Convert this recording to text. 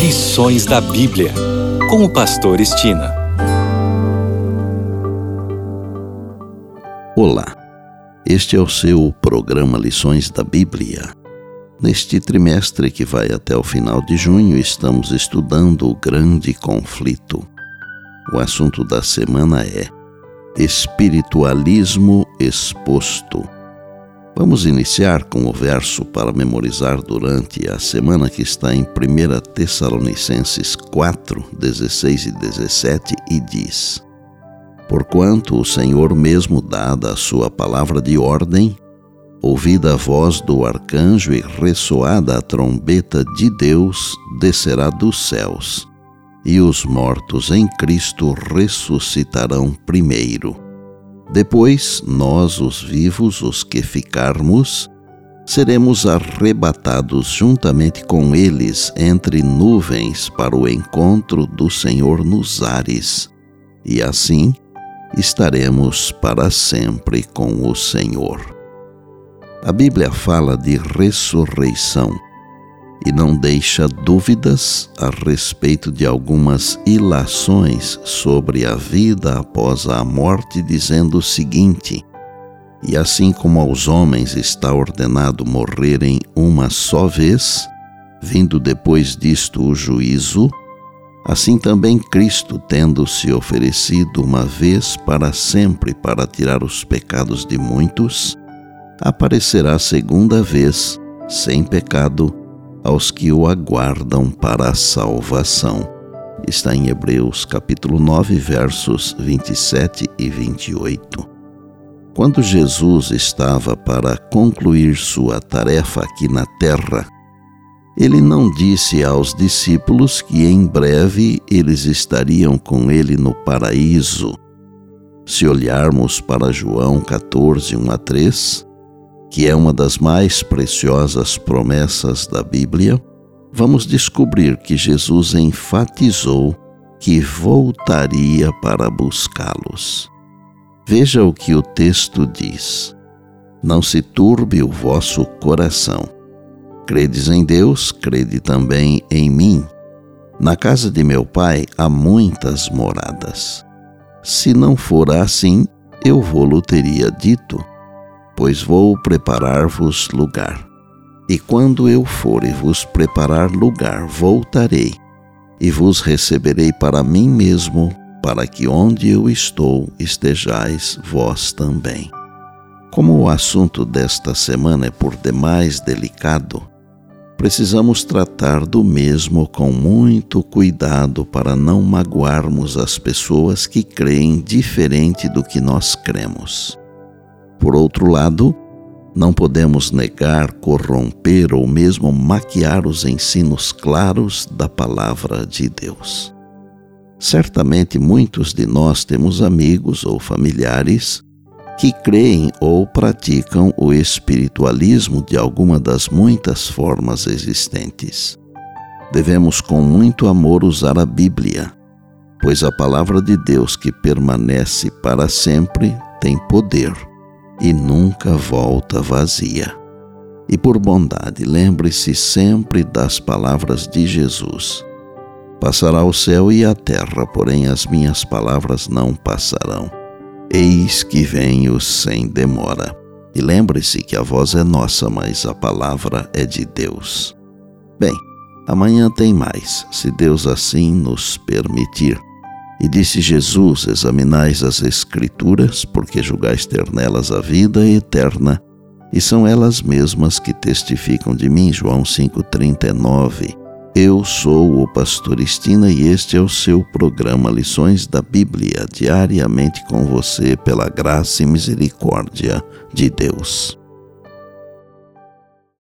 Lições da Bíblia, com o pastor Estina. Olá, este é o seu programa Lições da Bíblia. Neste trimestre que vai até o final de junho, estamos estudando o grande conflito. O assunto da semana é Espiritualismo exposto. Vamos iniciar com o verso para memorizar durante a semana que está em 1 Tessalonicenses 4, 16 e 17 e diz: Porquanto o Senhor mesmo dada a sua palavra de ordem, ouvida a voz do arcanjo e ressoada a trombeta de Deus, descerá dos céus, e os mortos em Cristo ressuscitarão primeiro. Depois, nós, os vivos, os que ficarmos, seremos arrebatados juntamente com eles entre nuvens para o encontro do Senhor nos ares, e assim estaremos para sempre com o Senhor. A Bíblia fala de ressurreição e não deixa dúvidas a respeito de algumas ilações sobre a vida após a morte, dizendo o seguinte: E assim como aos homens está ordenado morrerem uma só vez, vindo depois disto o juízo, assim também Cristo, tendo se oferecido uma vez para sempre para tirar os pecados de muitos, aparecerá segunda vez, sem pecado, aos que o aguardam para a salvação. Está em Hebreus capítulo 9, versos 27 e 28. Quando Jesus estava para concluir sua tarefa aqui na terra, ele não disse aos discípulos que em breve eles estariam com ele no paraíso. Se olharmos para João 14, 1 a 3, que é uma das mais preciosas promessas da Bíblia, vamos descobrir que Jesus enfatizou que voltaria para buscá-los. Veja o que o texto diz: Não se turbe o vosso coração. Credes em Deus, crede também em mim. Na casa de meu Pai há muitas moradas. Se não fora assim, eu vô-lo teria dito, pois vou preparar-vos lugar. E quando eu for e vos preparar lugar, voltarei, e vos receberei para mim mesmo, para que onde eu estou estejais vós também. Como o assunto desta semana é por demais delicado, precisamos tratar do mesmo com muito cuidado para não magoarmos as pessoas que creem diferente do que nós cremos. Por outro lado, não podemos negar, corromper ou mesmo maquiar os ensinos claros da palavra de Deus. Certamente muitos de nós temos amigos ou familiares que creem ou praticam o espiritualismo de alguma das muitas formas existentes. Devemos com muito amor usar a Bíblia, pois a palavra de Deus que permanece para sempre tem poder e nunca volta vazia. E por bondade, lembre-se sempre das palavras de Jesus: Passará o céu e a terra, porém as minhas palavras não passarão. Eis que venho sem demora. E lembre-se que a voz é nossa, mas a palavra é de Deus. Bem, amanhã tem mais, se Deus assim nos permitir. E disse Jesus: Examinais as Escrituras, porque julgais ter nelas a vida eterna, e são elas mesmas que testificam de mim. João 5,39. Eu sou o pastor Estina e este é o seu programa Lições da Bíblia, diariamente com você pela graça e misericórdia de Deus.